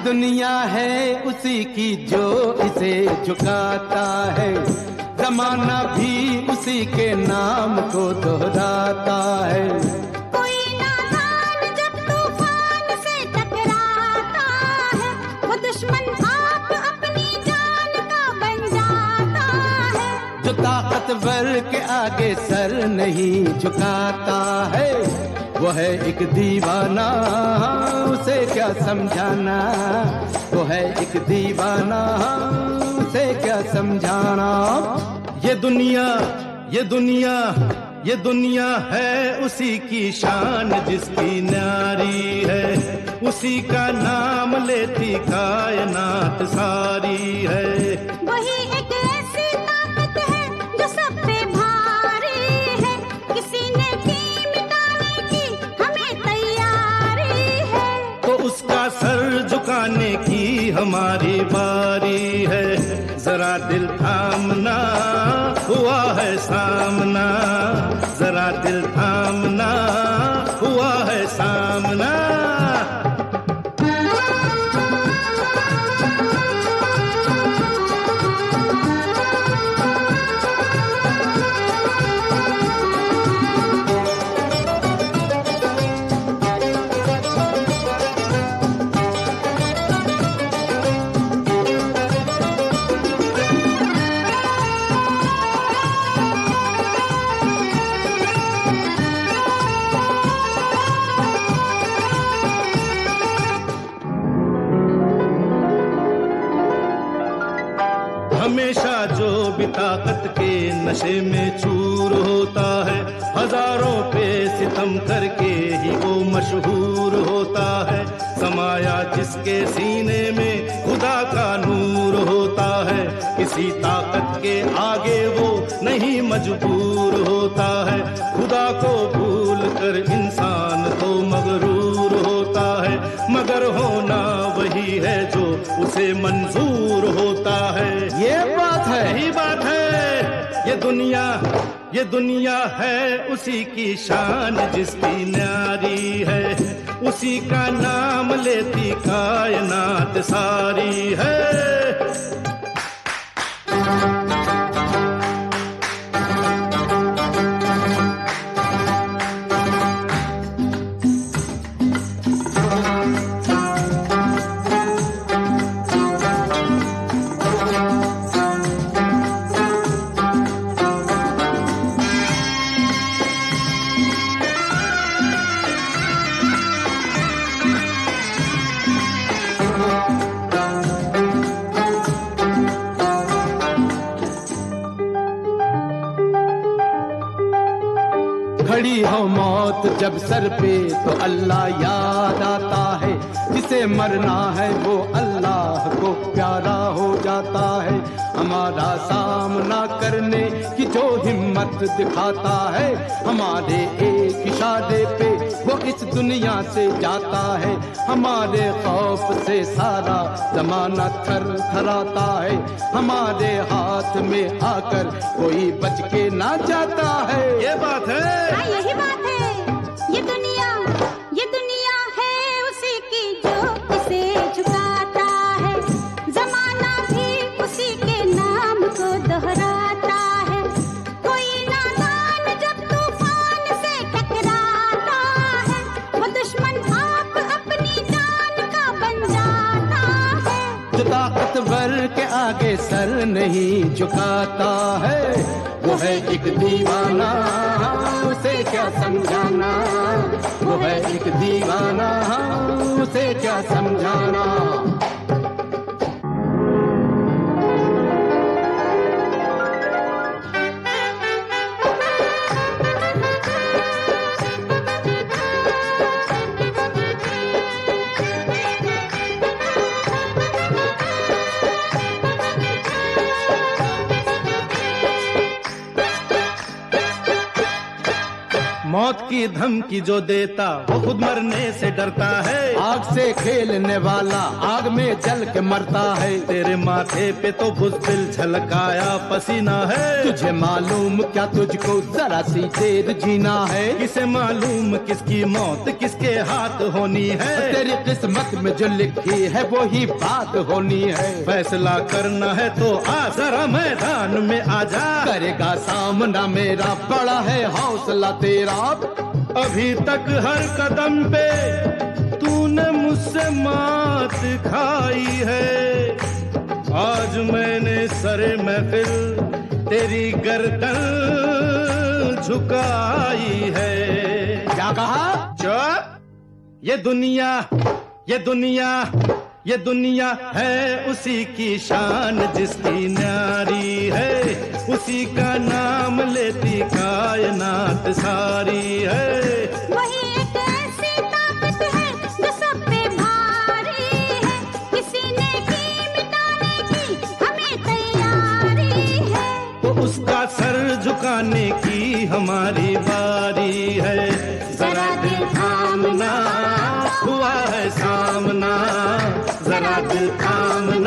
दुनिया है उसी की जो इसे झुकाता है, जमाना भी उसी के नाम को दोहराता है। कोई नादान जब तूफान से टकराता है, वो दुश्मन आप अपनी जान का बन जाता है। जो ताकतवर के आगे सर नहीं झुकाता है, वो है एक दीवाना, उसे क्या समझाना। वो है एक दीवाना, उसे क्या समझाना। ये दुनिया, ये दुनिया, ये दुनिया है उसी की शान जिसकी न्यारी है, उसी का नाम लेती कायनात सारी है। वही एक ऐसी ताकत है जो सब पे भारी है, किसी ने की मिटाने की हमें तैयारी है। तो उसका सर झुकाने की हमारी बारी है। जरा दिल थामना, हुआ है सामना। जरा दिल थामना, हुआ है सामना। हमेशा जो भी ताकत के नशे में चूर होता है, हजारों पे सितम करके ही वो मशहूर होता है। समाया जिसके सीने में खुदा का नूर होता है, किसी ताकत के आगे वो नहीं मजबूर होता है। खुदा को भूल कर इंसान तो मगरूर होता है, मगर होना वही है जो उसे मंजूर होता है। ये बात है, यही बात है। ये दुनिया है उसी की शान जिसकी न्यारी है, उसी का नाम लेती कायनात सारी है। खड़ी हो मौत जब सर पे तो अल्लाह याद आता है, जिसे मरना है वो अल्लाह को प्यारा हो जाता है। हमारा सामना करने की जो हिम्मत दिखाता है, हमारे एक इशारे पे वो इस दुनिया से जाता है। हमारे खौफ से सारा जमाना थर थराता है, हमारे हाथ में आकर कोई बच के ना जाता है। ये बात है, हाँ यही बात है। ये दुनिया है उसी की जो इसे झुकाता है, जमाना भी उसी के नाम को दोहराता है। कोई नादान जब तूफान से टकराता है, वो दुश्मन आप अपनी जान का बन जाता है। जो ताकतवर के आगे सर नहीं झुकाता है, वो है एक दीवाना, उसे क्या समझाना। वो है एक दीवाना, उसे क्या समझाना। मौत की धमकी जो देता वो खुद मरने से डरता है। आग से खेलने वाला आग में जल के मरता है। तेरे माथे पे तो बुज़दिल झलकाया पसीना है। तुझे मालूम क्या तुझको जरा सी देर जीना है। किसे मालूम किसकी मौत किसके हाथ होनी है। तेरी किस्मत में जो लिखी है वो ही बात होनी है। फैसला करना है तो आ जरा मैदान में आजा। करेगा सामना मेरा, बड़ा है हौसला तेरा। अभी तक हर कदम पे तूने मुझसे मात खाई है। आज मैंने सरे महफिल तेरी गर्दन झुकाई है। क्या कहा? चुप! ये दुनिया है उसी की शान जिसकी न्यारी है। उसी का नाम लेती कायनात सारी है। वही एक ऐसी ताकत है जो सब पे भारी है। किसी ने की मिटाने की हमें तैयारी है। तो उसका सर झुकाने की हमारी बारी है। जरा दिल थामना, हुआ है सामना, जरा दिल थामना।